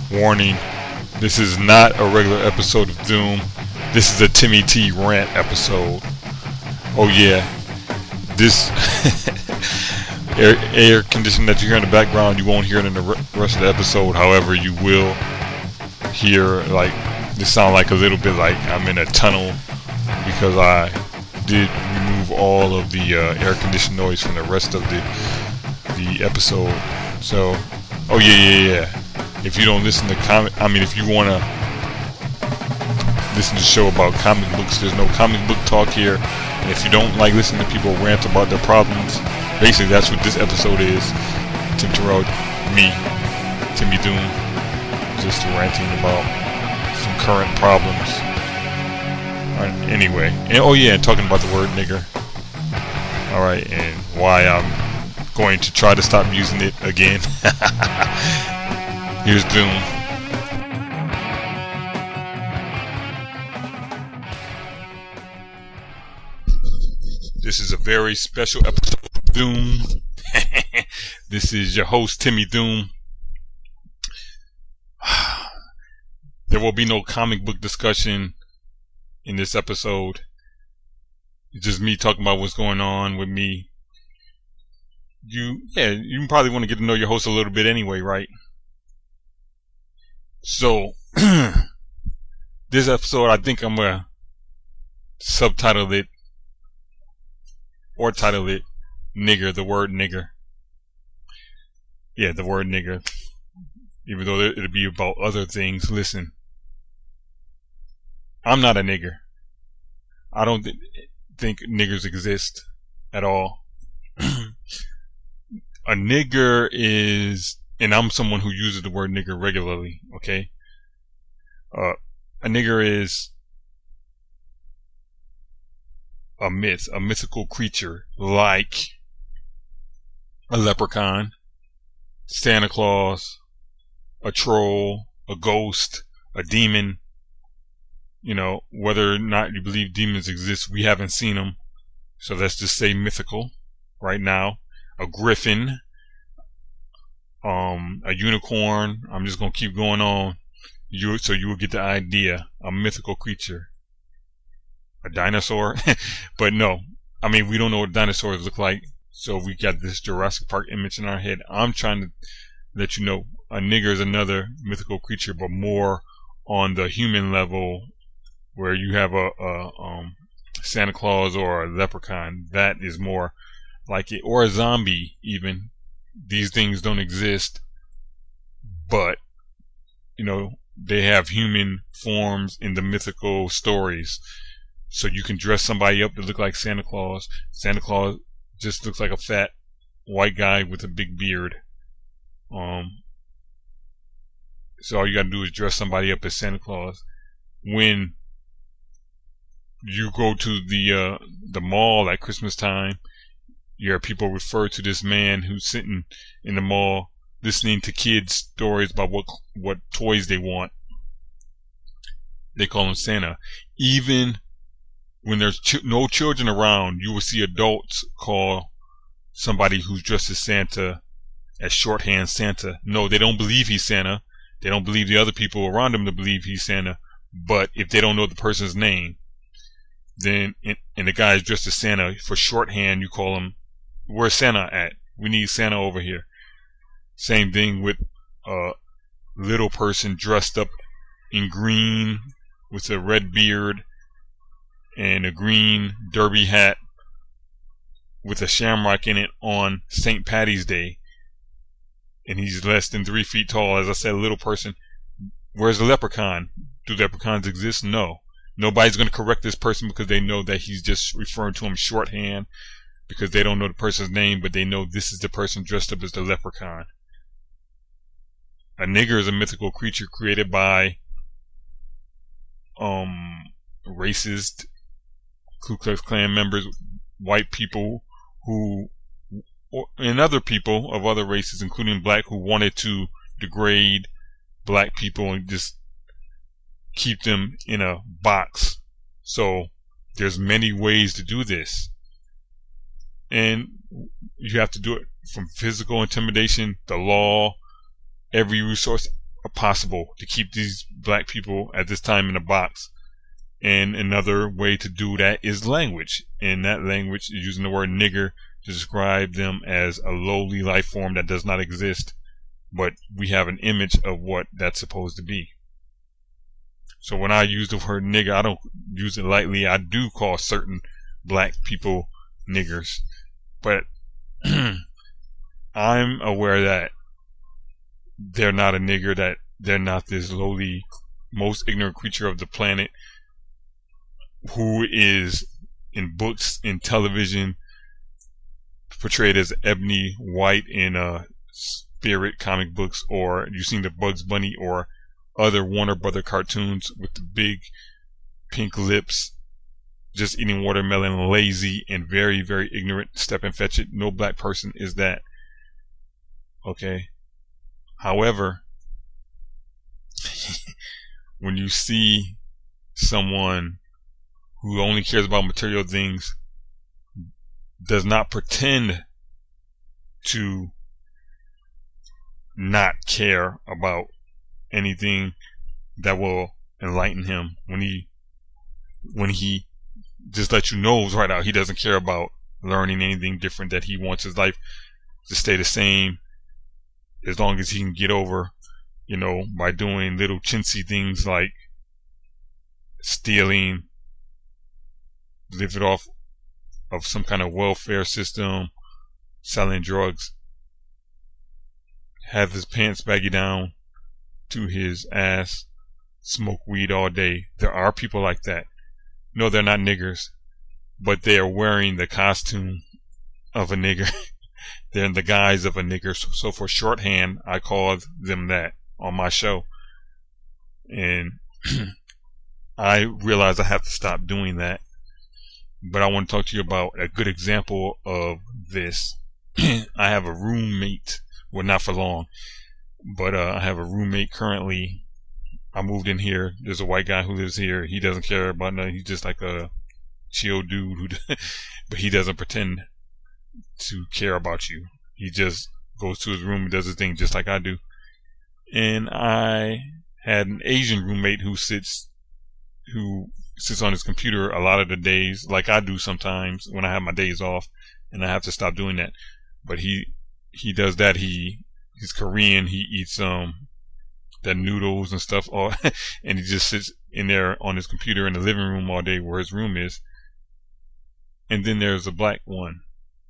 Warning, this is not a regular episode of Doom. This is a Timmy T rant episode. Oh yeah, this air conditioning that you hear in the background, you won't hear it in the rest of the episode. However, you will hear, like, this sound like a little bit like I'm in a tunnel, because I did remove all of the air conditioning noise from the rest of the episode. So, oh yeah. If you don't listen to if you want to listen to the show about comic books, there's no comic book talk here. And if you don't like listening to people rant about their problems, basically that's what this episode is. Tim Terrell, me, Timmy Doom, just ranting about some current problems. Anyway, and talking about the word nigger. Alright, and why I'm going to try to stop using it again. Here's Doom. This is a very special episode of Doom. This is your host, Timmy Doom. There will be no comic book discussion in this episode. It's just me talking about what's going on with me. You probably want to get to know your host a little bit anyway, right? So, this episode, I think I'm going to subtitle it, or title it, Nigger, the word nigger. Yeah, the word nigger. Even though it'll be about other things. Listen, I'm not a nigger. I don't think niggers exist at all. A nigger is, and I'm someone who uses the word nigger regularly, okay? A nigger is a myth, a mythical creature like a leprechaun, Santa Claus, a troll, a ghost, a demon. You know, whether or not you believe demons exist, we haven't seen them. So let's just say mythical right now. A griffin, a unicorn. I'm just gonna keep going on. So you will get the idea. A mythical creature. A dinosaur? But no. We don't know what dinosaurs look like. So we got this Jurassic Park image in our head. I'm trying to let you know a nigger is another mythical creature, but more on the human level, where you have a Santa Claus or a leprechaun. That is more like it, or a zombie even. These things don't exist, but they have human forms in the mythical stories. So you can dress somebody up to look like Santa Claus. Santa Claus just looks like a fat white guy with a big beard. So all you gotta do is dress somebody up as Santa Claus. When you go to the mall at Christmas time, you hear people refer to this man who's sitting in the mall listening to kids' stories about what toys they want. They call him Santa. Even when there's no children around, you will see adults call somebody who's dressed as Santa as shorthand Santa. No, they don't believe he's Santa. They don't believe the other people around him to believe he's Santa. But if they don't know the person's name, then and the guy is dressed as Santa, for shorthand you call him, "Where's Santa at? We need Santa over here." Same thing with a little person dressed up in green with a red beard and a green derby hat with a shamrock in it on St. Patty's Day. And he's less than 3 feet tall. As I said, a little person. Where's the leprechaun? Do leprechauns exist? No. Nobody's going to correct this person because they know that he's just referring to him shorthand, because they don't know the person's name, but they know this is the person dressed up as the leprechaun. A nigger is a mythical creature created by racist Ku Klux Klan members, white people and other people of other races, including black, who wanted to degrade black people and just keep them in a box. So there's many ways to do this, and you have to do it from physical intimidation, the law, every resource. possible to keep these black people at this time in a box. And another way to do that is language. And that language is using the word nigger to describe them as a lowly life form that does not exist, but we have an image of what that's supposed to be. So when I use the word nigger, I don't use it lightly. I do call certain black people niggers, but I'm aware that they're not a nigger, that they're not this lowly, most ignorant creature of the planet who is in books, in television, portrayed as ebony white in Spirit comic books, or you've seen the Bugs Bunny or other Warner Brother cartoons with the big pink lips, just eating watermelon, lazy and very, very ignorant. Step and fetch it. No black person is that. Okay. However, when you see someone who only cares about material things, does not pretend to not care about anything that will enlighten him, when he just lets you know right out he doesn't care about learning anything different, that he wants his life to stay the same as long as he can get over, by doing little chintzy things like stealing, living off of some kind of welfare system, selling drugs, have his pants baggy down to his ass, smoke weed all day. There are people like that. No, they're not niggers, but they are wearing the costume of a nigger. They're in the guise of a nigger. So for shorthand, I call them that on my show. And I realize I have to stop doing that. But I want to talk to you about a good example of this. I have a roommate. Well, not for long, but I have a roommate currently. I moved in here. There's a white guy who lives here. He doesn't care about nothing. He's just like a chill dude, but he doesn't pretend to care about you. He just goes to his room and does his thing just like I do. And I had an Asian roommate who sits on his computer a lot of the days, like I do sometimes when I have my days off, and I have to stop doing that. But he does that. He's Korean. He eats the noodles and stuff, and he just sits in there on his computer in the living room all day where his room is. And then there's a black one.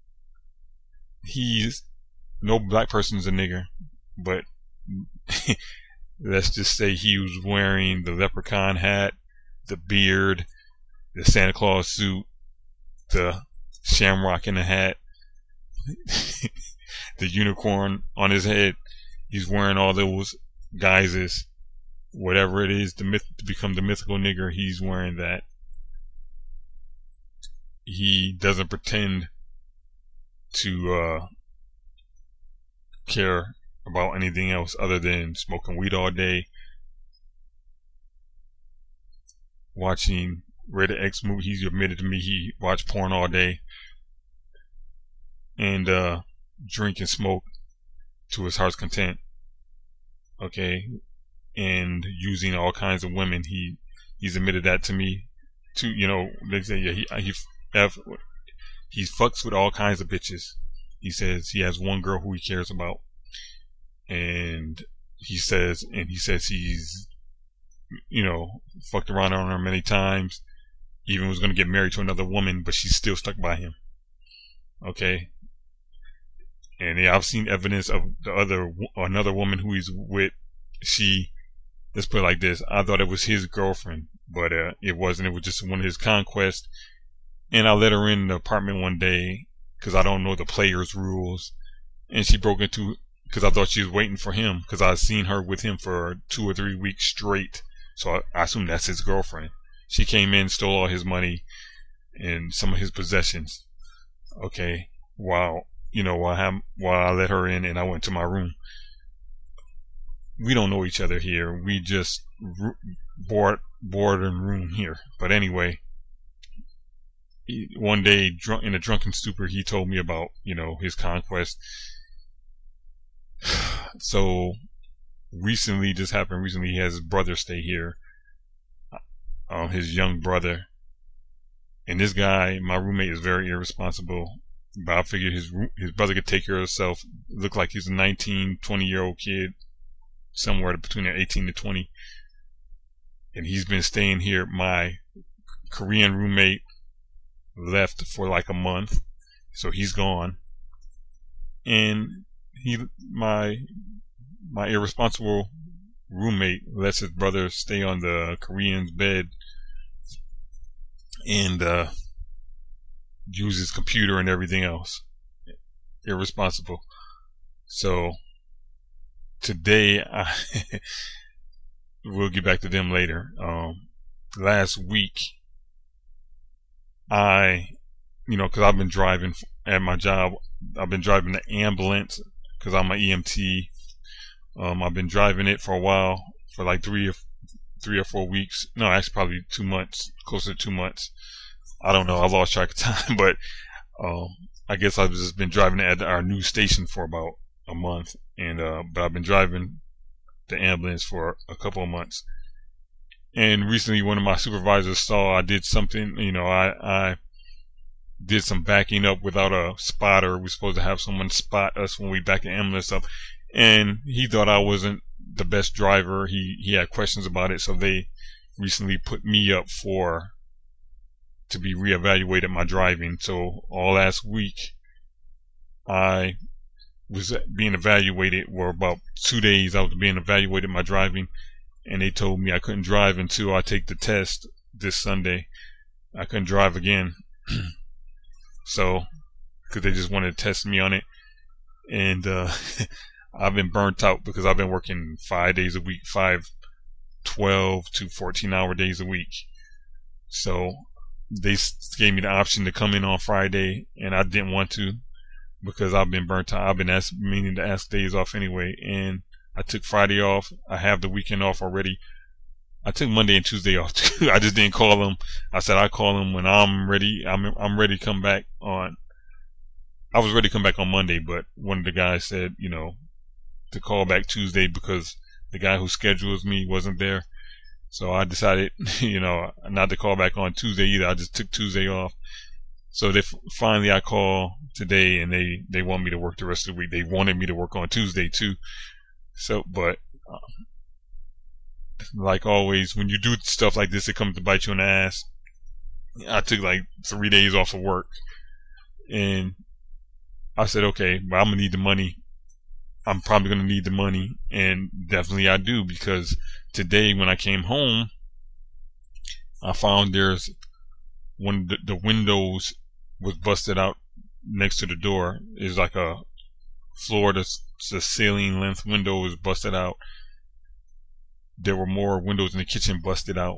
No black person's a nigger, but let's just say he was wearing the leprechaun hat, the beard, the Santa Claus suit, the shamrock in the hat, the unicorn on his head. He's wearing all those guises, whatever it is, to become the mythical nigger. He's wearing that. He doesn't pretend to care about anything else other than smoking weed all day, watching rated X movies. He's admitted to me he watched porn all day, and drink and smoke to his heart's content. Okay, and using all kinds of women. He's admitted that to me too. They say he fucks with all kinds of bitches. He says he has one girl who he cares about, and he says he's fucked around on her many times. Even was going to get married to another woman, but she's still stuck by him. Okay. And I've seen evidence of another woman who he's with. Let's put it like this. I thought it was his girlfriend, but it wasn't. It was just one of his conquests. And I let her in the apartment one day because I don't know the players' rules. And she broke into, because I thought she was waiting for him, because I'd seen her with him for 2 or 3 weeks straight. So I assumed that's his girlfriend. She came in, stole all his money and some of his possessions. Okay. While I let her in and I went to my room. We don't know each other here. We just board and room here. But anyway, one day, in a drunken stupor, he told me about, his conquest. So recently, this happened recently. He has his brother stay here, his young brother. And this guy, my roommate, is very irresponsible. But I figured his brother could take care of himself. Looked like he's a 19, 20-year-old kid, somewhere between 18 to 20. And he's been staying here. My Korean roommate left for like a month, so he's gone. And my irresponsible roommate lets his brother stay on the Korean's bed and use his computer and everything else. Irresponsible. So today, we'll get back to them later. Last week, because I've been driving at my job, I've been driving the ambulance because I'm an EMT. I've been driving it for a while, for like 3 or 4 weeks. No, actually probably 2 months, closer to 2 months. I don't know. I lost track of time, but I guess I've just been driving at our new station for about a month, and but I've been driving the ambulance for a couple of months. And recently, one of my supervisors saw I did something. I did some backing up without a spotter. We're supposed to have someone spot us when we back the ambulance up, and he thought I wasn't the best driver. He had questions about it, so they recently put me up to be reevaluated my driving. So all last week I was being evaluated, or about 2 days I was being evaluated my driving, and they told me I couldn't drive until I take the test this Sunday. I couldn't drive again. So, because they just wanted to test me on it. And I've been burnt out because I've been working 5 days a week, 12 to 14-hour days a week. So they gave me the option to come in on Friday, and I didn't want to because I've been burnt out. I've been meaning to ask days off anyway, and I took Friday off. I have the weekend off already. I took Monday and Tuesday off too. I just didn't call them. I said I call them when I'm ready. I'm ready to come back on. I was ready to come back on Monday, but one of the guys said, to call back Tuesday because the guy who schedules me wasn't there. So I decided, not to call back on Tuesday either. I just took Tuesday off. So finally I call today, and they want me to work the rest of the week. They wanted me to work on Tuesday too. So, but like always, when you do stuff like this, it comes to bite you in the ass. I took like 3 days off of work, and I said, okay, well, I'm gonna need the money. I'm probably gonna need the money, and definitely I do, because today when I came home, I found there's one the windows was busted out next to the door. It's like a floor to ceiling length window was busted out. There were more windows in the kitchen busted out.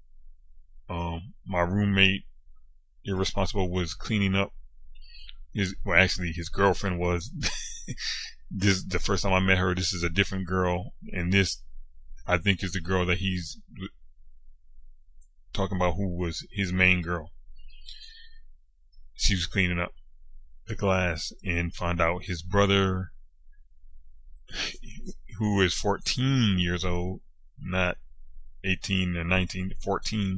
My roommate, irresponsible, was cleaning up. His girlfriend was. This the first time I met her. This is a different girl, and this, I think, is the girl that he's talking about, who was his main girl. She was cleaning up the glass and found out his brother, who is 14 years old, not 18 or 19, 14,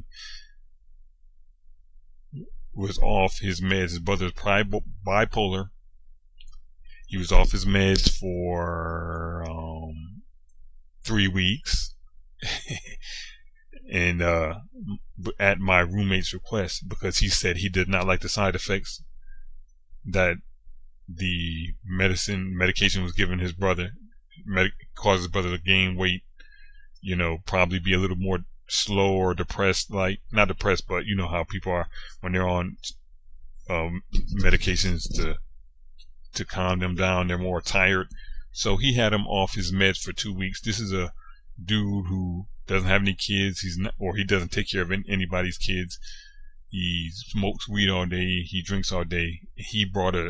was off his meds. His brother's bipolar. He was off his meds for 3 weeks. And at my roommate's request, because he said he did not like the side effects that the medication was giving his brother, caused his brother to gain weight, probably be a little more slow or depressed, like, not depressed, but you know how people are when they're on medications to calm them down. They're more tired. So he had him off his meds for 2 weeks. This is a dude who doesn't have any kids. He doesn't take care of anybody's kids. He smokes weed all day. He drinks all day. He brought a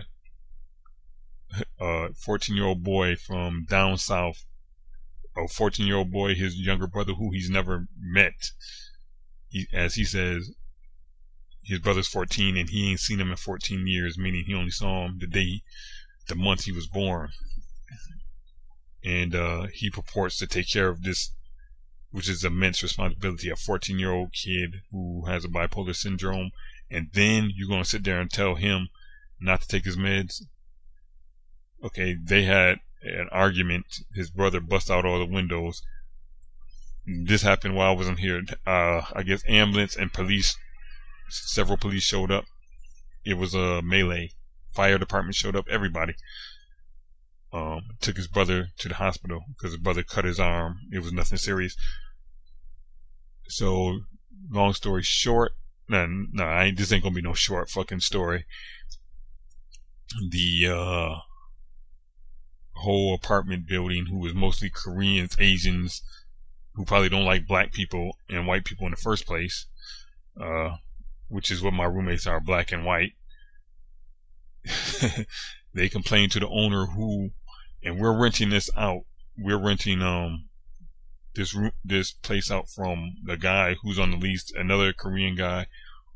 14-year-old boy from down south. A 14-year-old boy, his younger brother, who he's never met. As he says, his brother's 14 and he ain't seen him in 14 years, meaning he only saw him the month he was born. and he purports to take care of this, which is immense responsibility. A 14-year-old kid who has a bipolar syndrome, and then you're gonna sit there and tell him not to take his meds. Okay, they had an argument. His brother bust out all the windows. This happened while I wasn't here. I guess ambulance and police, several police showed up. It was a melee. Fire department showed up. Everybody. Took his brother to the hospital because his brother cut his arm. It was nothing serious. So, long story short, this ain't gonna be no short fucking story. The whole apartment building, who was mostly Koreans, Asians, who probably don't like black people and white people in the first place, which is what my roommates are, black and white. They complained to the owner and we're renting this out. We're renting this place out from the guy who's on the lease, another Korean guy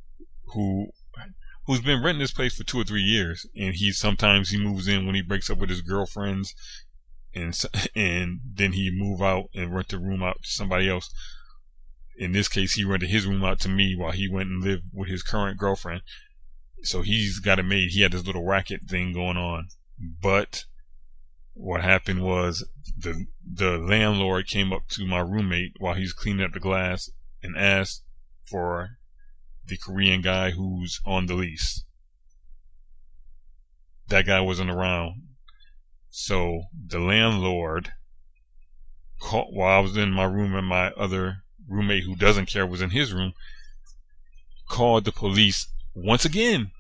who's been renting this place for 2 or 3 years, and sometimes he moves in when he breaks up with his girlfriends, and then he move out and rent the room out to somebody else. In this case, he rented his room out to me while he went and lived with his current girlfriend. So he's got it made. He had this little racket thing going on. But what happened was the landlord came up to my roommate while he's cleaning up the glass and asked for the Korean guy who's on the lease. That guy wasn't around. So the landlord called while I was in my room, and my other roommate who doesn't care was in his room, called the police once again.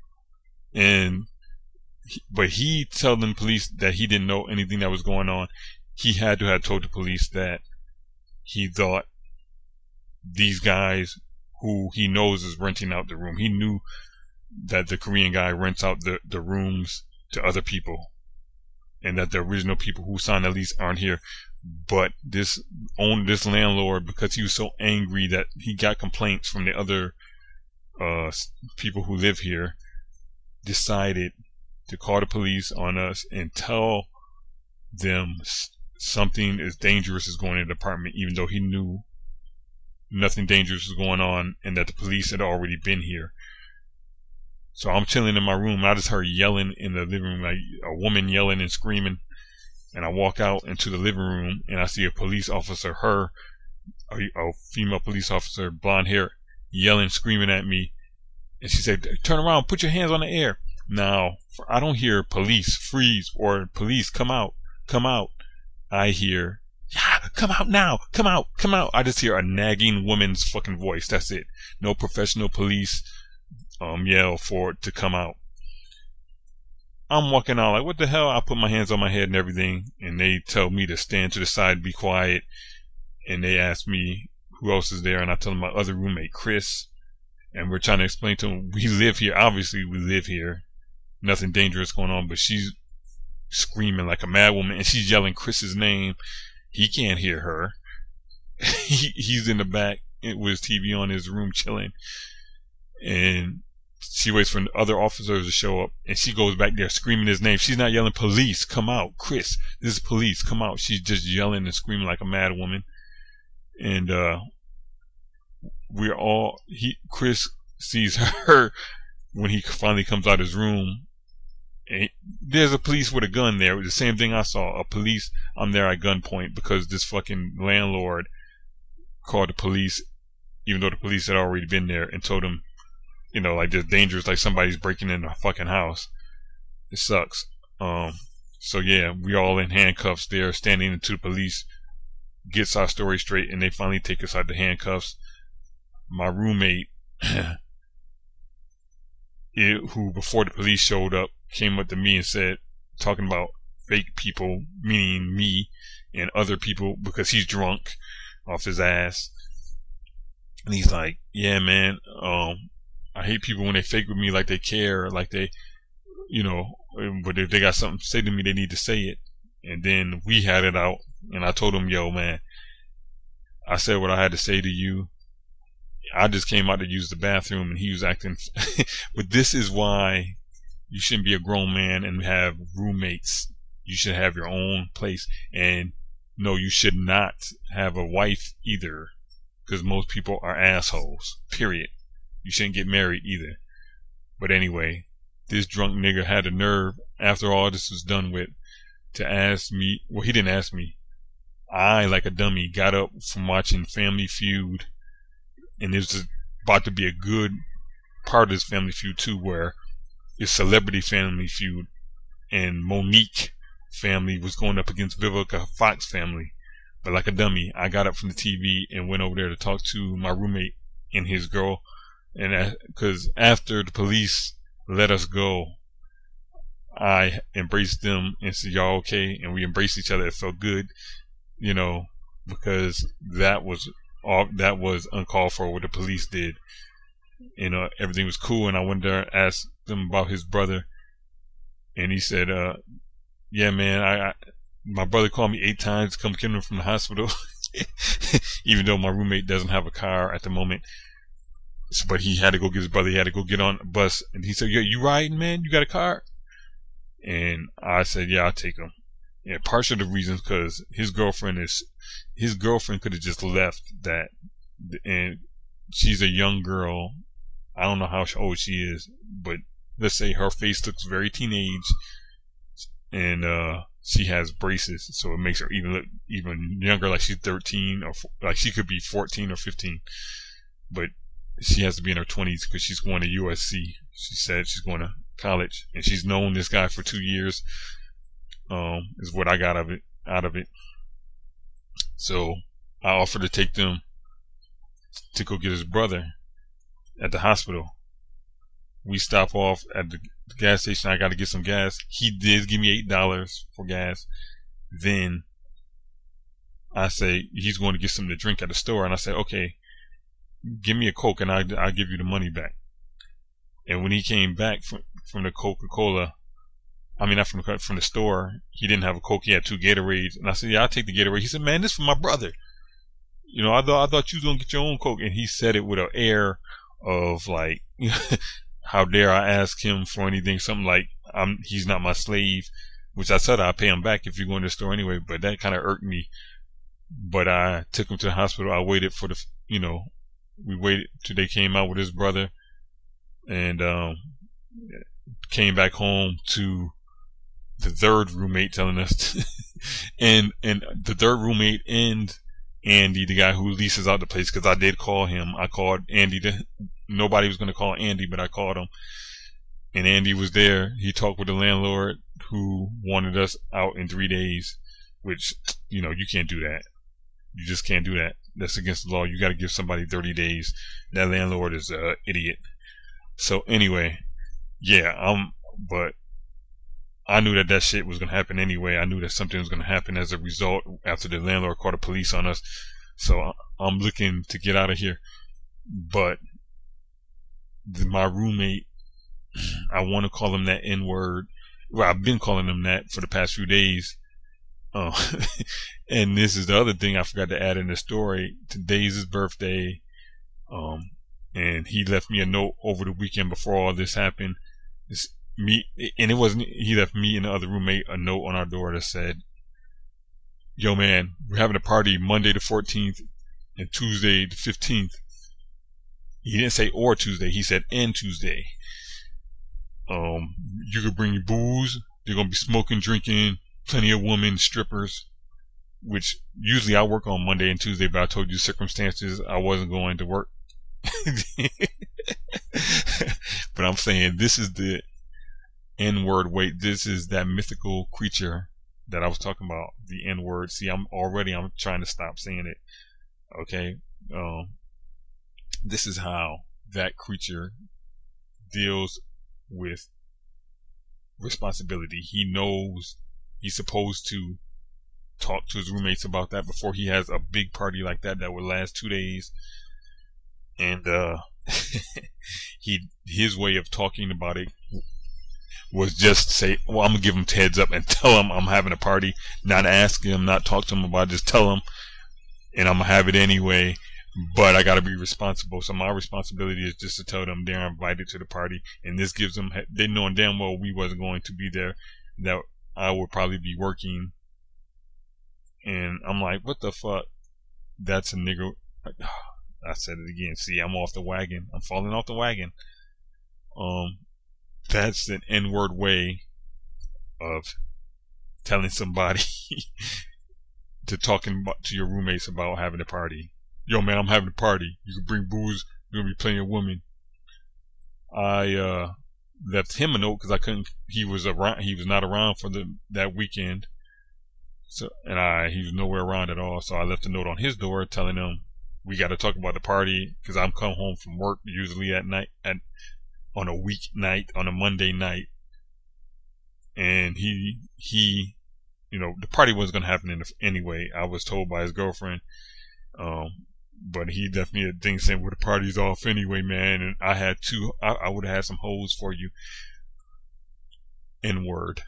But he told the police that he didn't know anything that was going on. He had to have told the police that he thought these guys who he knows is renting out the room. He knew that the Korean guy rents out the rooms to other people, and that the original people who signed the lease aren't here. But this landlord, because he was so angry that he got complaints from the other people who live here, decided to call the police on us and tell them something is dangerous is going in the apartment, even though he knew nothing dangerous was going on and that the police had already been here. So I'm chilling in my room, and I just heard yelling in the living room, like a woman yelling and screaming. And I walk out into the living room, and I see a police officer, a female police officer, blonde hair, yelling, screaming at me. And she said, "Turn around, put your hands on the air." Now, I don't hear police freeze or police come out. I hear, "Yeah, come out now, come out." I just hear a nagging woman's fucking voice. That's it. No professional police yell for it to come out. I'm walking out like, what the hell? I put my hands on my head and everything, and they tell me to stand to the side, be quiet, and they ask me who else is there, and I tell them my other roommate, Chris, and we're trying to explain to them, we live here, obviously we live here, nothing dangerous going on, but she's screaming like a mad woman, and she's yelling Chris's name. He can't hear her. He's in the back with his TV on in his room chilling, and she waits for the other officers to show up, and she goes back there screaming his name. She's not yelling, "Police, come out, Chris, this is police, come out." She's just yelling and screaming like a mad woman. And Chris sees her when he finally comes out of his room, and there's a police with a gun there. It was the same thing I saw, I'm there at gunpoint because this fucking landlord called the police, even though the police had already been there, and told him, like this dangerous, like somebody's breaking in a fucking house. It sucks. So yeah, we all in handcuffs there, standing until the police gets our story straight, and they finally take us out the handcuffs. My roommate, who before the police showed up, came up to me and said, talking about fake people, meaning me and other people, because he's drunk off his ass. And he's like, "Yeah, man, I hate people when they fake with me like they care, like they, but if they got something to say to me, they need to say it." And then we had it out, and I told him, "Yo, man, I said what I had to say to you. I just came out to use the bathroom," and he was acting. But this is why you shouldn't be a grown man and have roommates You should have your own place. And no, you should not have a wife either, because most people are assholes, period. You shouldn't get married either. But anyway, this drunk nigga had the nerve, after all this was done with, to ask me. Well, he didn't ask me. I, like a dummy, got up from watching Family Feud, and it was about to be a good part of this Family Feud too, where it's Celebrity Family Feud, and Monique family was going up against Vivica Fox family. But like a dummy, I got up from the TV and went over there to talk to my roommate and his girl, and because after the police let us go, I embraced them and said, "Y'all okay?" And we embraced each other. It felt good, you know, because that was uncalled for what the police did. You know, everything was cool, and I went there and asked them about his brother, and he said, "Yeah, man, my brother called me 8 times to come get him from the hospital," even though my roommate doesn't have a car at the moment. But he had to go get his brother. He had to go get on a bus, and he said, "Yeah, you riding, man? You got a car?" And I said, "Yeah, I'll take him." And partial of the reasons because his girlfriend could have just left that, and she's a young girl. I don't know how old she is, but let's say her face looks very teenage, and she has braces, so it makes her even younger, like she's 13, or like she could be 14 or 15, but she has to be in her 20s because she's going to USC. She said she's going to college, and she's known this guy for 2 years. Is what I got out of it. So I offered to take them to go get his brother at the hospital. We stop off at the gas station. I got to get some gas. He did give me $8 for gas. Then I say he's going to get something to drink at the store, and I say, "Okay, give me a Coke, and I'll give you the money back." And when he came back from the Coca-Cola, I mean, not from the store, he didn't have a Coke. He had 2 Gatorades, and I said, "Yeah, I'll take the Gatorade." He said, "Man, this is for my brother. You know, I thought you was gonna get your own Coke." And he said it with an air of like, "How dare I ask him for anything?" Something like, "He's not my slave," which I said I'll pay him back if you go in the store anyway. But that kind of irked me. But I took him to the hospital. I waited for we waited till they came out with his brother, and came back home to the third roommate telling us and the third roommate and Andy, the guy who leases out the place, because I did call him. I called Andy. Nobody was going to call Andy, but I called him, and Andy was there. He talked with the landlord who wanted us out in 3 days, which, you can't do that. You just can't do that. That's against the law. You got to give somebody 30 days. That landlord is an idiot. So anyway, yeah, but I knew that shit was going to happen anyway. I knew that something was going to happen as a result after the landlord called the police on us. So I'm looking to get out of here. But my roommate, I want to call him that N-word. Well, I've been calling him that for the past few days. And this is the other thing I forgot to add in the story. Today's his birthday. And he left me a note over the weekend before all this happened. He left me and the other roommate a note on our door that said, "Yo, man, we're having a party Monday the 14th and Tuesday the 15th. He didn't say or Tuesday. He said and Tuesday. You could bring your booze. They're going to be smoking, drinking, plenty of women, strippers, which usually I work on Monday and Tuesday, but I told you circumstances I wasn't going to work." But I'm saying this is the N-word. Wait, this is that mythical creature that I was talking about, the N-word. See, I'm trying to stop saying it. Okay. This is how that creature deals with responsibility. He knows he's supposed to talk to his roommates about that before he has a big party like that would last 2 days. And his way of talking about it was just say, "Well, I'm gonna give him heads up and tell him I'm having a party, not ask him, not talk to him about it, just tell him, and I'm gonna have it anyway. But I gotta be responsible. So my responsibility is just to tell them they're invited to the party, and this gives them, they knowing damn well we wasn't going to be there, that I would probably be working, and I'm like, what the fuck? That's a nigger. I said it again. See, I'm off the wagon. I'm falling off the wagon. That's an N-word way of telling somebody to to your roommates about having a party. Yo, man, I'm having a party. You can bring booze. You're gonna be playing a woman. I left him a note because I couldn't. He was around. He was not around for that weekend. So he was nowhere around at all. So I left a note on his door telling him we got to talk about the party because I'm come home from work usually at night on a weeknight, on a Monday night, and he the party wasn't gonna happen anyway. I was told by his girlfriend, but he definitely had things saying, "Well, the party's off anyway, man." And I had I would have had some hoes for you. N-word.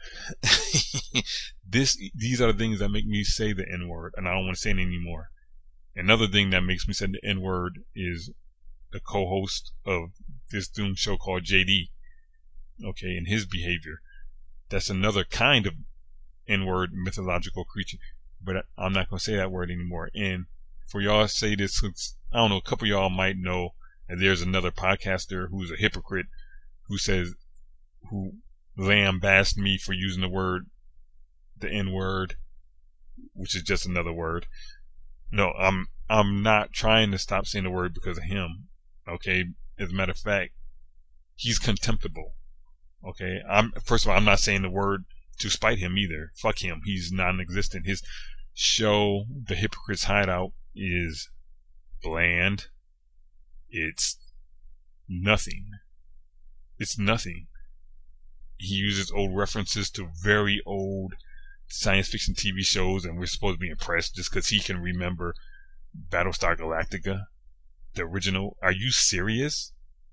These are the things that make me say the N-word, and I don't want to say it anymore. Another thing that makes me say the N-word is the co-host of this Doom show called JD. Okay, and his behavior. That's another kind of N-word mythological creature. But I'm not going to say that word anymore. And for y'all to say this, I don't know, a couple of y'all might know that there's another podcaster who's a hypocrite who lambasted me for using the N-word, which is just another word. No, I'm not trying to stop saying the word because of him. Okay, as a matter of fact, he's contemptible. Okay, first of all, I'm not saying the word to spite him either. Fuck him. He's non-existent. His show, The Hypocrite's Hideout, is bland. It's nothing. It's nothing. He uses old references to very old science fiction TV shows, and we're supposed to be impressed just because he can remember Battlestar Galactica, the original. Are you serious?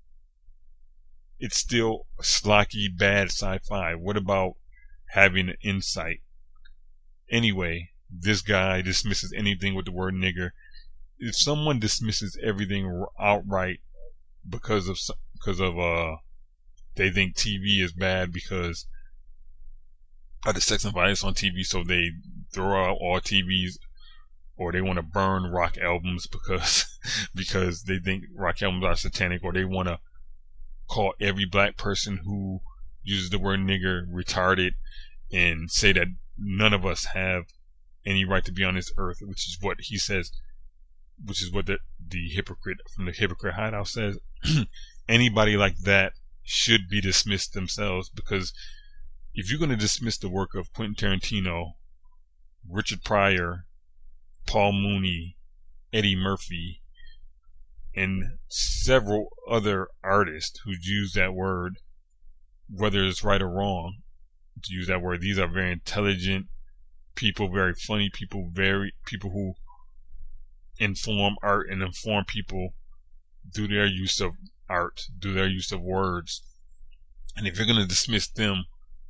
It's still schlocky, bad sci-fi. What about having an insight? Anyway, this guy dismisses anything with the word nigger. If someone dismisses everything outright because of they think TV is bad because of the sex and violence on TV, so they throw out all TVs, or they want to burn rock albums because they think rock albums are satanic, or they want to call every black person who uses the word nigger retarded and say that none of us have any right to be on this earth, which is what he says, which is what the hypocrite from the Hypocrite Hideout says. Anybody like that should be dismissed themselves, because if you're going to dismiss the work of Quentin Tarantino, Richard Pryor, Paul Mooney, Eddie Murphy, and several other artists who use that word, whether it's right or wrong, to use that word. These are very intelligent people, very funny people, people who inform art and inform people through their use of art, through their use of words. And if you're going to dismiss them,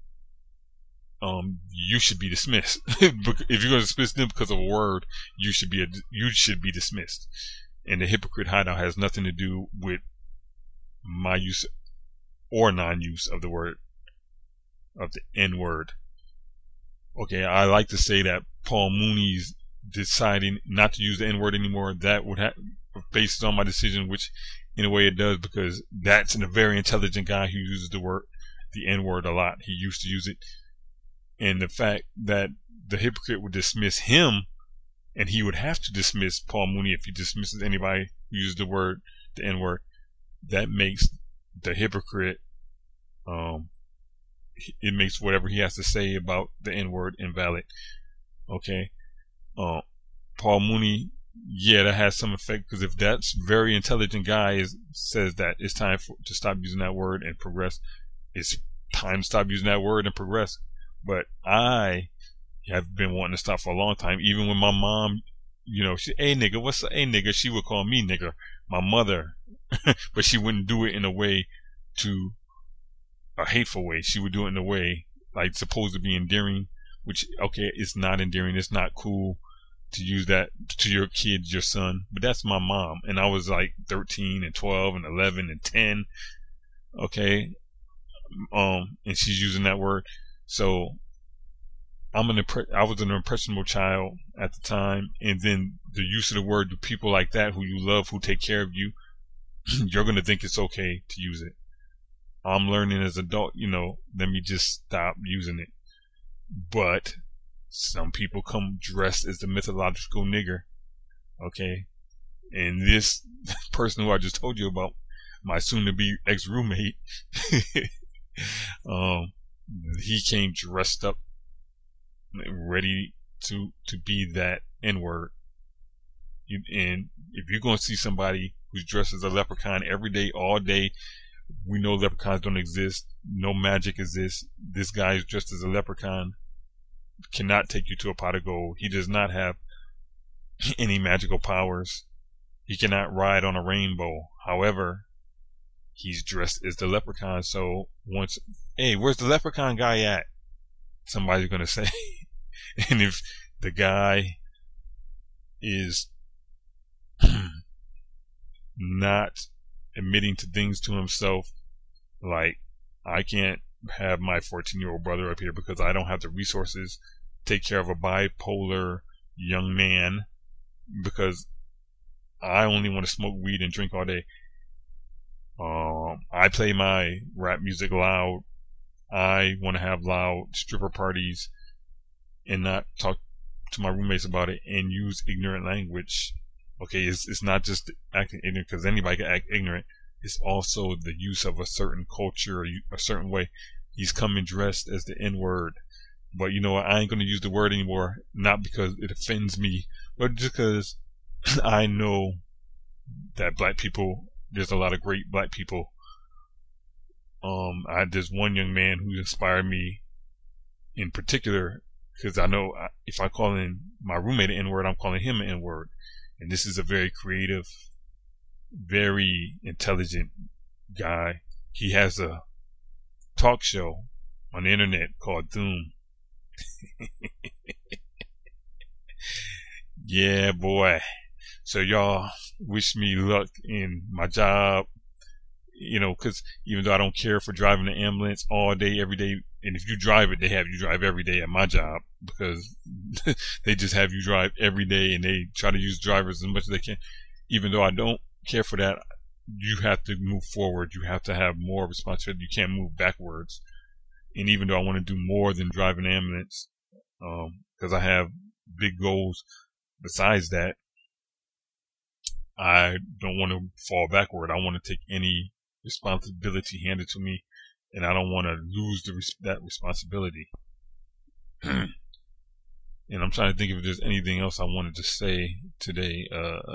you should be dismissed. If you're going to dismiss them because of a word, you should be dismissed. And the Hypocrite Hideout has nothing to do with my use or non-use of the word, of the N-word. Okay, I like to say that Paul Mooney's deciding not to use the N-word anymore, that would have, based on my decision, which in a way it does, because that's a very intelligent guy who uses the N-word a lot. He used to use it. And the fact that the hypocrite would dismiss him, and he would have to dismiss Paul Mooney if he dismisses anybody who uses the N-word, that makes the hypocrite, it makes whatever he has to say about the N-word invalid. Okay? Paul Mooney, yeah, that has some effect, because if that very intelligent guy says that it's time to stop using that word and progress, it's time to stop using that word and progress. But I have been wanting to stop for a long time. Even when my mom, she, hey nigga, what's up? Hey nigga, she would call me nigger, my mother, but she wouldn't do it in a hateful way. She would do it in a way like supposed to be endearing, which, okay, it's not endearing. It's not cool to use that to your kid, your son. But that's my mom, and I was like 13 and 12 and 11 and 10. Okay, and she's using that word. So I was an impressionable child at the time, and then the use of the word to people like that who you love, who take care of you, you're gonna think it's okay to use it. I'm learning as an adult, let me just stop using it. But some people come dressed as the mythological nigger, okay? And this person who I just told you about, my soon-to-be ex-roommate, he came dressed up, ready to be that N-word. And if you're going to see somebody who's dressed as a leprechaun every day, all day, we know leprechauns don't exist. No magic exists. This guy is dressed as a leprechaun. Cannot take you to a pot of gold. He does not have any magical powers. He cannot ride on a rainbow. However, he's dressed as the leprechaun. So once, hey, where's the leprechaun guy at? Somebody's going to say. And if the guy is not admitting to things to himself, like, I can't have my 14-year-old brother up here because I don't have the resources to take care of a bipolar young man, because I only want to smoke weed and drink all day. I play my rap music loud. I want to have loud stripper parties and not talk to my roommates about it and use ignorant language. Okay, it's not just acting ignorant because anybody can act ignorant. It's also the use of a certain culture, a certain way. He's coming dressed as the N-word. But you know what? I ain't going to use the word anymore. Not because it offends me, but just because I know that black people, there's a lot of great black people. There's one young man who inspired me in particular, because I know if I call in my roommate an N-word, I'm calling him an N-word. And this is a very creative, very intelligent guy. He has a talk show on the internet called Doom. Yeah, boy. So y'all wish me luck in my job, because even though I don't care for driving the ambulance all day, every day, and if you drive it, they have you drive every day at my job, because they just have you drive every day, and they try to use drivers as much as they can. Even though I don't care for that, you have to move forward. You have to have more responsibility. You can't move backwards. And even though I want to do more than drive an ambulance, because I have big goals besides that, I don't want to fall backward. I want to take any responsibility handed to me, and I don't want to lose that responsibility. And I'm trying to think if there's anything else I wanted to say today.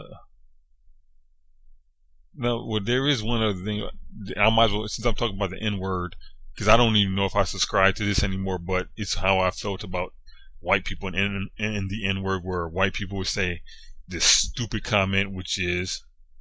No, well, there is one other thing. I might as well, since I'm talking about the N-word, because I don't even know if I subscribe to this anymore, but it's how I felt about white people and the N-word, where white people would say this stupid comment, which is,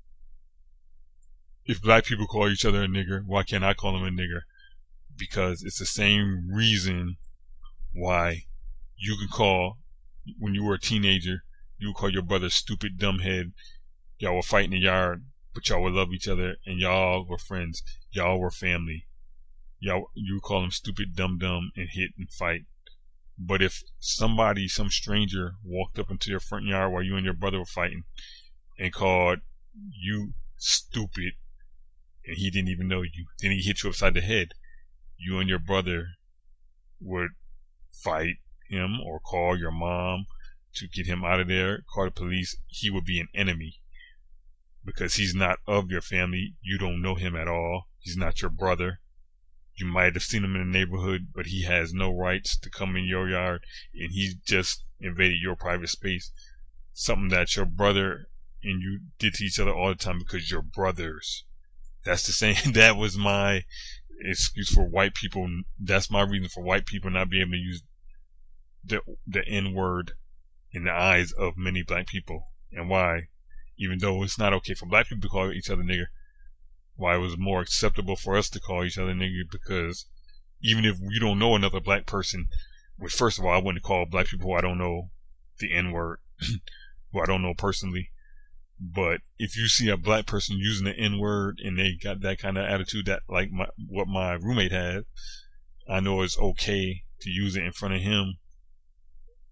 if black people call each other a nigger, why can't I call them a nigger? Because it's the same reason why you can call, when you were a teenager, you would call your brother stupid dumbhead. Y'all were fighting in the yard, but y'all would love each other, and y'all were friends. Y'all were family. You would call them stupid dumb and hit and fight. But if some stranger walked up into your front yard while you and your brother were fighting and called you stupid, and he didn't even know you, then he hit you upside the head, you and your brother would fight him or call your mom to get him out of there, call the police. He would be an enemy because he's not of your family. You don't know him at all. He's not your brother. You might have seen him in the neighborhood, but he has no rights to come in your yard, and he just invaded your private space. Something that your brother and you did to each other all the time because you're brothers. That's the same. That was my excuse for white people. That's my reason for white people not being able to use the N-word in the eyes of many black people. And why, even though it's not okay for black people to call each other nigger, why it was more acceptable for us to call each other nigger, because even if you don't know another black person, which first of all, I wouldn't call black people who I don't know the N-word, who I don't know personally. But if you see a black person using the N-word and they got that kind of attitude, that like what my roommate had, I know it's okay to use it in front of him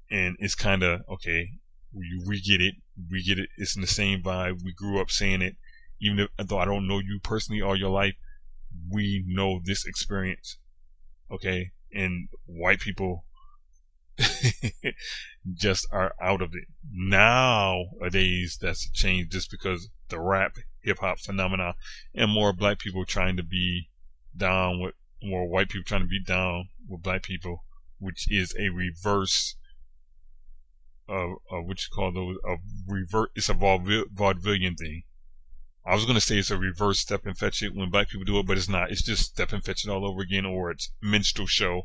and it's kind of okay. We get it. We get it. It's in the same vibe. We grew up saying it. Even though I don't know you personally all your life, we know this experience. Okay? And white people just are out of it. Nowadays, that's changed just because the rap, hip hop phenomena, and more black people trying to be down with, more white people trying to be down with black people, which is a reverse of what you call those, it's a vaudevillian thing. I was going to say it's a reverse Step and Fetch It when black people do it, but it's not. It's just Step and Fetch It all over again, or it's minstrel show.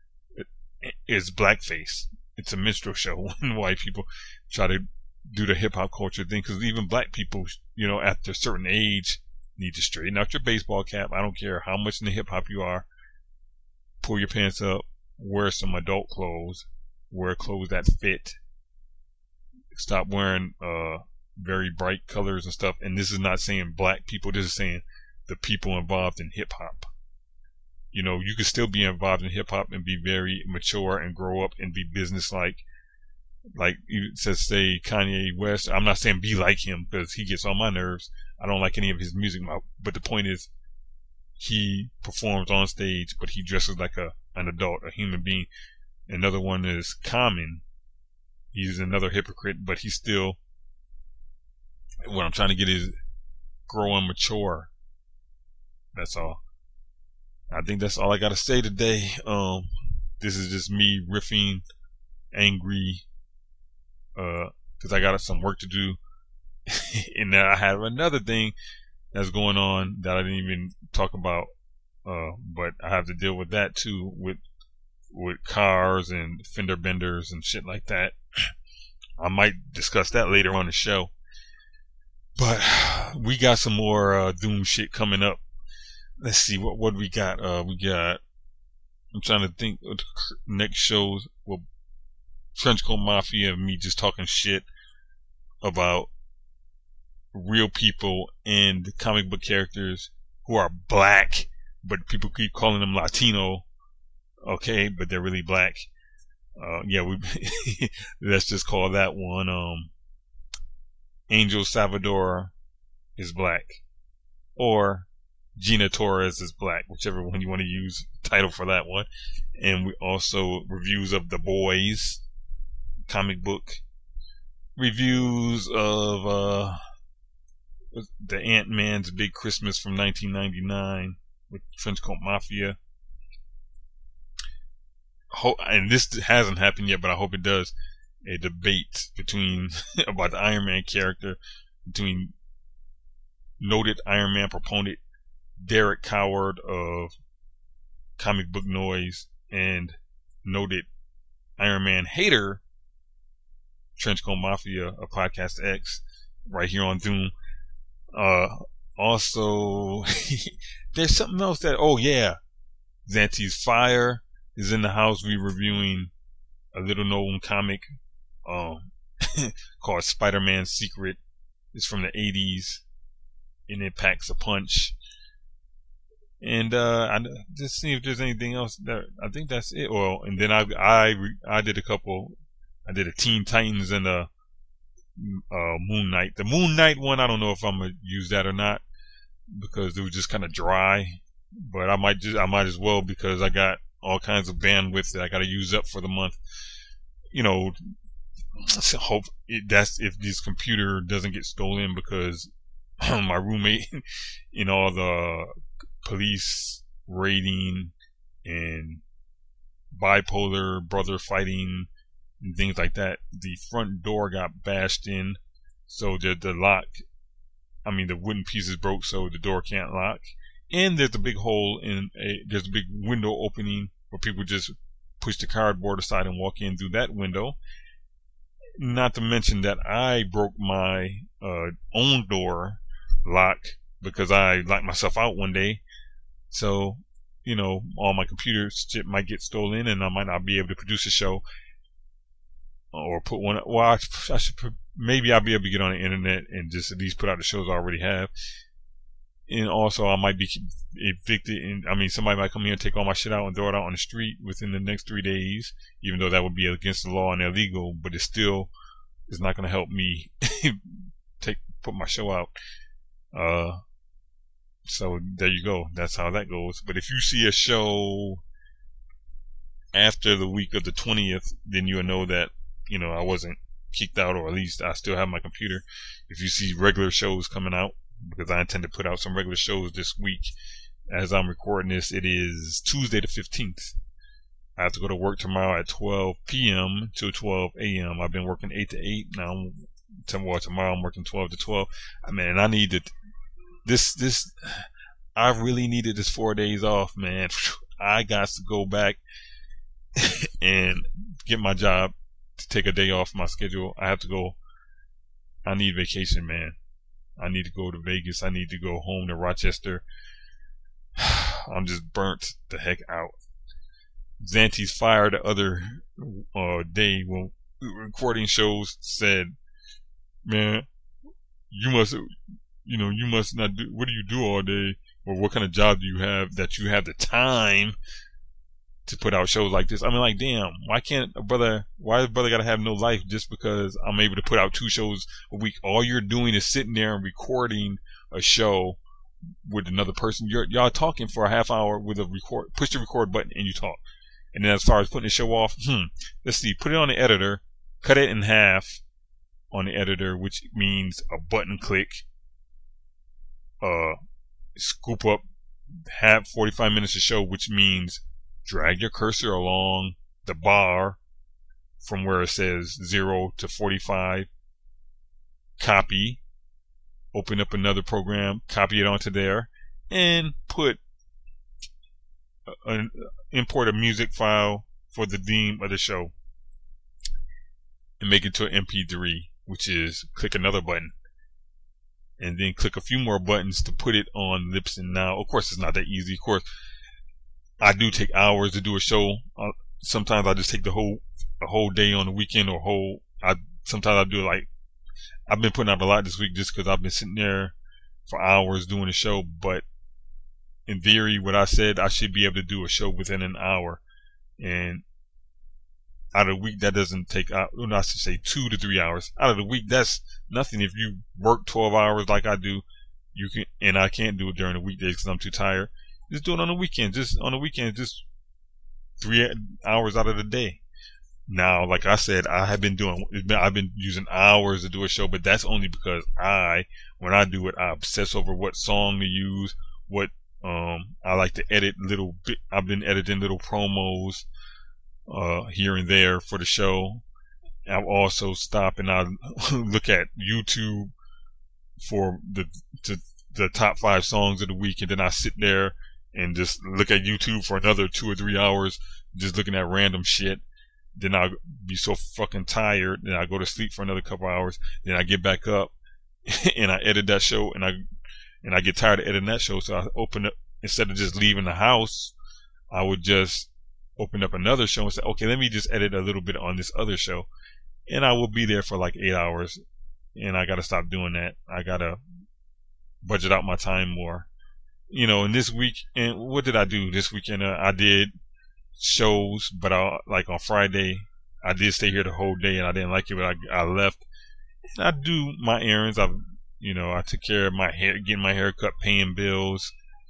It's blackface. It's a minstrel show when white people try to do the hip hop culture thing, because even black people, after a certain age, need to straighten out your baseball cap. I don't care how much in the hip hop you are. Pull your pants up, wear some adult clothes, wear clothes that fit. Stop wearing very bright colors and stuff. And this is not saying black people, this is saying the people involved in hip hop. You can still be involved in hip hop and be very mature and grow up and be businesslike. Like you said, say Kanye West. I'm not saying be like him, because he gets on my nerves. I don't like any of his music. But the point is, he performs on stage, but he dresses like an adult, a human being. Another one is Common. He's another hypocrite, but he's still, what I'm trying to get is grow and mature. That's all. I think that's all I gotta say today. This is just me riffing, angry, because I got some work to do. And then I have another thing that's going on that I didn't even talk about, but I have to deal with that too, with cars and fender benders and shit like that. I might discuss that later on the show. But we got some more Doom shit coming up. Let's see what we got. I'm trying to think of the next shows. Well, Trenchcoat Mafia and me just talking shit about real people and comic book characters who are black, but people keep calling them Latino. Okay, but they're really black. Let's just call that one Angel Salvador is black, or Gina Torres is black, whichever one you want to use title for that one. And we also reviews of The Boys comic book, reviews of the Ant-Man's Big Christmas from 1999 with Trenchcoat Mafia. And this hasn't happened yet, but I hope it does. A debate about the Iron Man character between noted Iron Man proponent Derek Coward of Comic Book Noise and noted Iron Man hater Trenchcoat Mafia of Podcast X, right here on Zoom. Also, there's something else that, Zanti's Fire is in the house. We're reviewing a little known comic called Spider-Man Secret. It's from the 80s and it packs a punch. And I just see if there's anything else there. I think that's it. Well, and then I did a couple. I did a Teen Titans and a Moon Knight. The Moon Knight one, I don't know if I'm gonna use that or not, because it was just kind of dry. But I might as well, because I got all kinds of bandwidth that I got to use up for the month. Hope that's if this computer doesn't get stolen, because my roommate in all the police raiding and bipolar brother fighting and things like that, the front door got bashed in, so the wooden pieces broke, so the door can't lock. And there's a big hole there's a big window opening where people just push the cardboard aside and walk in through that window. Not to mention that I broke my own door lock because I locked myself out one day. So, all my computer shit might get stolen and I might not be able to produce a show or put one. Well, maybe I'll be able to get on the internet and just at least put out the shows I already have. And also, I might be evicted, and I mean, somebody might come here and take all my shit out and throw it out on the street within the next 3 days, even though that would be against the law and illegal, but it still is not going to help me put my show out. So there you go. That's how that goes. But if you see a show after the week of the 20th, then you'll know that, you know, I wasn't kicked out, or at least I still have my computer. If you see regular shows coming out, because I intend to put out some regular shows this week. As I'm recording this, it is Tuesday the 15th. I have to go to work tomorrow at 12 p.m. to 12 a.m. I've been working 8 to 8. Now, tomorrow I'm working 12 to 12. I mean, and I need I really needed this 4 days off, man. I got to go back and get my job to take a day off my schedule. I need vacation, man. I need to go to Vegas. I need to go home to Rochester. I'm just burnt the heck out. Zante's Fire the other day when we were recording shows said, man, you must not do, what do you do all day? Or what kind of job do you have that you have the time to put out shows like this? I mean, like, damn, why does a brother gotta have no life just because I'm able to put out 2 shows a week? All you're doing is sitting there and recording a show with another person. Y'all talking for a half hour with push the record button and you talk. And then as far as putting the show off, let's see, put it on the editor, cut it in half on the editor, which means a button click, scoop up 45 minutes of show, which means drag your cursor along the bar from where it says 0 to 45, copy, open up another program, copy it onto there, and import a music file for the theme of the show and make it to an MP3, which is click another button and then click a few more buttons to put it on Libsyn. Now, of course, it's not that easy. Of course, I do take hours to do a show. Sometimes I just take a whole day on the weekend, or sometimes I do like, I've been putting out a lot this week just because I've been sitting there for hours doing a show. But in theory, what I said, I should be able to do a show within an hour. And out of the week, that doesn't take, I should say 2 to 3 hours. Out of the week, that's nothing. If you work 12 hours like I do, you can, and I can't do it during the weekdays because I'm too tired. Just do it on the weekend. Just 3 hours out of the day. Now, like I said, I've been using hours to do a show, but that's only because when I do it, I obsess over what song to use, what, I like to edit little bit. I've been editing little promos, here and there for the show. I'll also stop and I'll look at YouTube for the top 5 songs of the week, and then I sit there and just look at YouTube for another 2 or 3 hours, just looking at random shit. Then I'll be so fucking tired, then I go to sleep for another couple hours. Then I get back up and I edit that show, and I get tired of editing that show. So I open up, instead of just leaving the house, I would just open up another show and say, okay, let me just edit a little bit on this other show. And I will be there for like 8 hours. And I gotta stop doing that. I gotta budget out my time more. You know, and this week, and what did I do this weekend? I did shows, but like on Friday, I did stay here the whole day, and I didn't like it, but I left. And I do my errands. I took care of my hair, getting my hair cut, paying bills.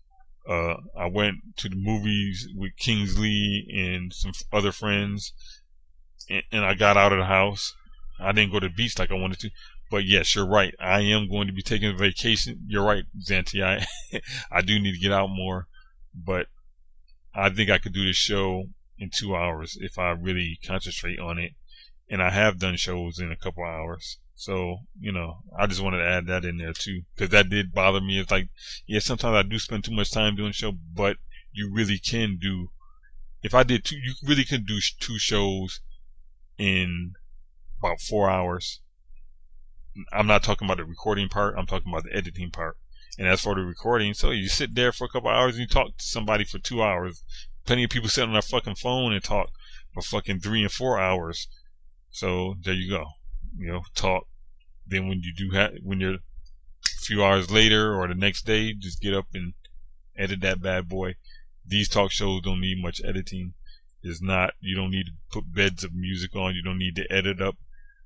I went to the movies with Kingsley and some other friends, and I got out of the house. I didn't go to the beach like I wanted to. But yes, you're right. I am going to be taking a vacation. You're right, Zanti. I do need to get out more, but I think I could do this show in 2 hours if I really concentrate on it. And I have done shows in a couple hours. So, I just wanted to add that in there too, because that did bother me. It's like, yeah, sometimes I do spend too much time doing a show, but you really can do, if I did you really could do 2 shows in about 4 hours. I'm not talking about the recording part. I'm talking about the editing part. And as for the recording, so you sit there for a couple hours and you talk to somebody for 2 hours. Plenty of people sit on their fucking phone and talk for fucking 3 and 4 hours. So there you go. Talk. Then when you're few hours later or the next day, just get up and edit that bad boy. These talk shows don't need much editing. It's not, you don't need to put beds of music on. You don't need to edit up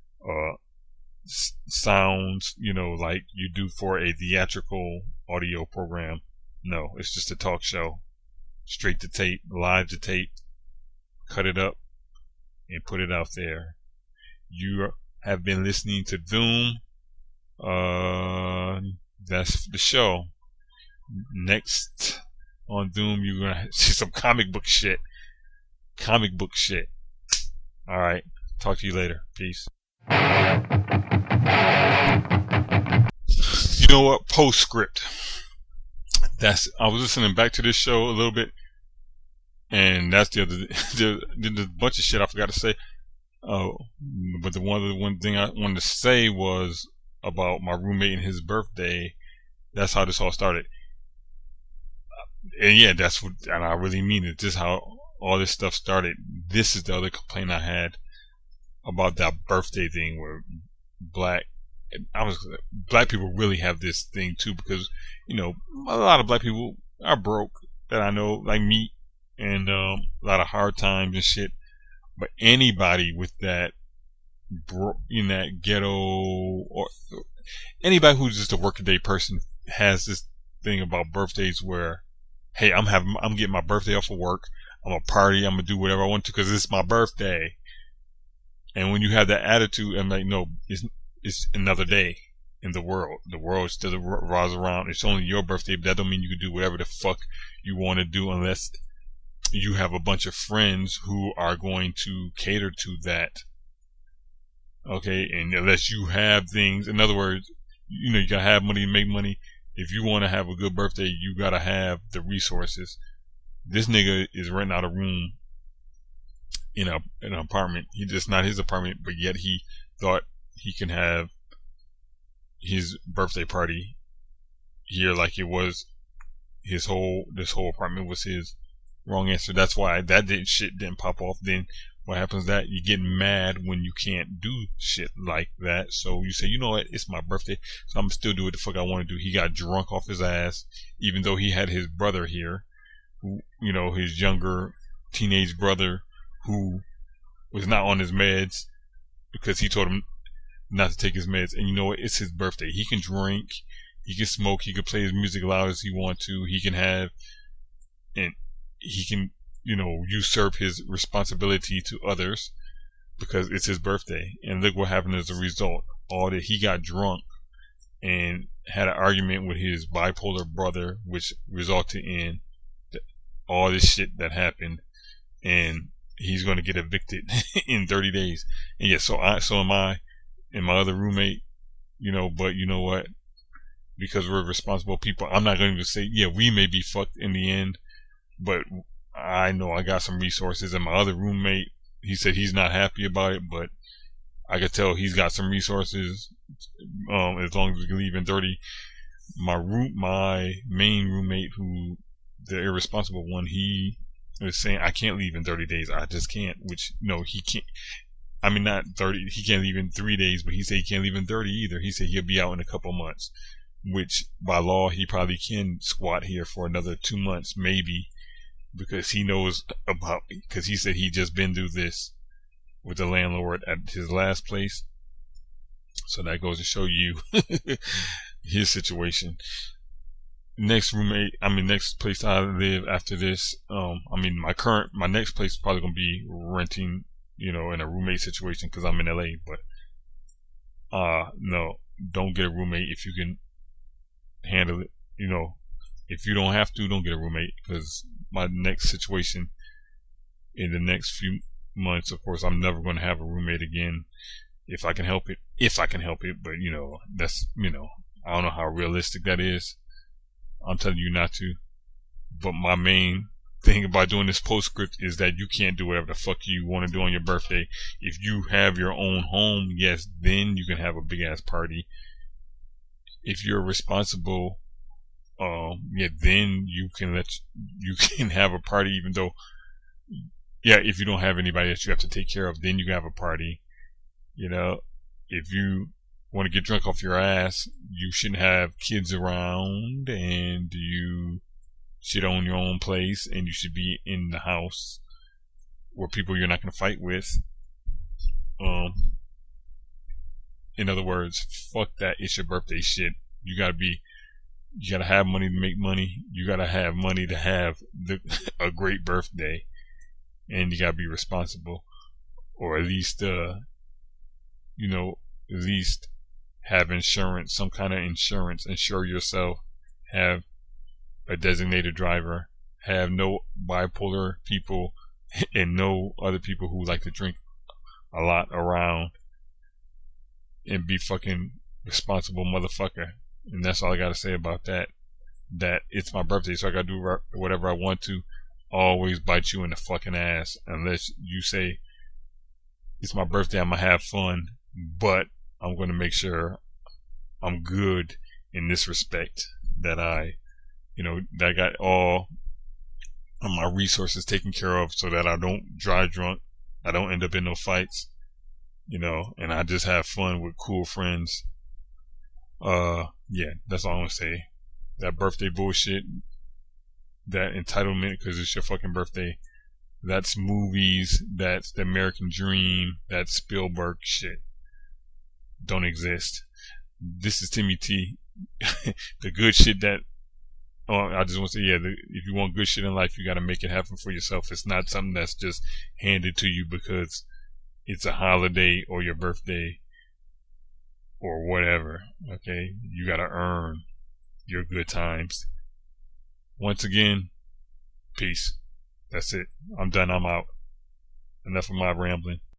sounds, like you do for a theatrical audio program. No, it's just a talk show. Straight to tape, live to tape. Cut it up and put it out there. You have been listening to Doom. That's the show. Next on Doom, you're gonna see some comic book shit. Alright, talk to you later. Peace. You know what? Postscript. I was listening back to this show a little bit, and that's there's a bunch of shit I forgot to say. But the one thing I wanted to say was about my roommate and his birthday. That's how this all started. And yeah, and I really mean it. This is how all this stuff started. This is the other complaint I had about that birthday thing where black people really have this thing too, because a lot of black people are broke that I know, like me, and a lot of hard times and shit. But anybody with that in that ghetto, or anybody who's just a workaday person, has this thing about birthdays where, hey, I'm getting my birthday off of work. I'm gonna party. I'm gonna do whatever I want to because it's my birthday. And when you have that attitude, I'm like, no, it's another day in the world. The world still revolves around. It's only your birthday, but that don't mean you can do whatever the fuck you want to do unless you have a bunch of friends who are going to cater to that. Okay, and unless you have things, in other words, you gotta have money to make money. If you want to have a good birthday, you gotta have the resources. This nigga is renting out a room in an apartment. He just not his apartment, but yet he thought he can have his birthday party here like it was this whole apartment was his. Wrong answer. That's why shit didn't pop off. Then what happens is that you get mad when you can't do shit like that. So you say, you know what, it's my birthday, so I'm gonna still do what the fuck I want to do. He got drunk off his ass, even though he had his brother here, who, his younger teenage brother, who was not on his meds because he told him not to take his meds. And you know what? It's his birthday. He can drink, he can smoke, he can play his music loud as he wants to. He can have, and he can, usurp his responsibility to others because it's his birthday. And look what happened as a result. All that he got drunk and had an argument with his bipolar brother, which resulted in all this shit that happened, and he's going to get evicted in 30 days. And yeah, so am I and my other roommate, but you know what? Because we're responsible people, I'm not going to say, yeah, we may be fucked in the end, but I know I got some resources. And my other roommate, he said he's not happy about it, but I could tell he's got some resources, as long as we can leave in 30. My main roommate, who the irresponsible one, he was saying, I can't leave in 30 days. I just can't, which, no, he can't. I mean, not 30, he can't leave in 3 days, but he said he can't leave in 30 either. He said he'll be out in a couple months, which by law, he probably can squat here for another 2 months, maybe, because he knows because he said he just been through this with the landlord at his last place. So that goes to show you his situation. Next place I live after this, my next place is probably going to be renting, in a roommate situation because I'm in LA, but, no, don't get a roommate if you can handle it. If you don't have to, don't get a roommate, because my next situation in the next few months, of course, I'm never going to have a roommate again if I can help it, but that's, I don't know how realistic that is. I'm telling you not to. But my main thing about doing this postscript is that you can't do whatever the fuck you want to do on your birthday. If you have your own home, yes, then you can have a big ass party. If you're responsible, then you can have a party, even though, if you don't have anybody that you have to take care of, then you can have a party. If you want to get drunk off your ass, you shouldn't have kids around, and you should own your own place, and you should be in the house where people you're not going to fight with. In other words, fuck that it's your birthday shit. You gotta have money to make money. You gotta have money to have a great birthday, and you gotta be responsible, or at least, at least have insurance, some kind of insurance. Insure yourself. Have a designated driver. Have no bipolar people and no other people who like to drink a lot around, and be fucking responsible motherfucker. And that's all I gotta say about that. That it's my birthday, so I gotta do whatever I want to. Always bite you in the fucking ass unless you say it's my birthday, I'm gonna have fun, but I'm gonna make sure I'm good in this respect, that I got all of my resources taken care of, so that I don't drive drunk, I don't end up in no fights, and I just have fun with cool friends. Yeah, that's all I'm gonna say. That birthday bullshit, that entitlement because it's your fucking birthday, that's movies, that's the American dream, that's Spielberg shit. Don't exist. This is Timmy T. The good shit that, I just want to say, if you want good shit in life, you gotta make it happen for yourself. It's not something that's just handed to you because it's a holiday or your birthday or whatever. Okay, you gotta earn your good times. Once again, peace. That's it. I'm done. I'm out. Enough of my rambling.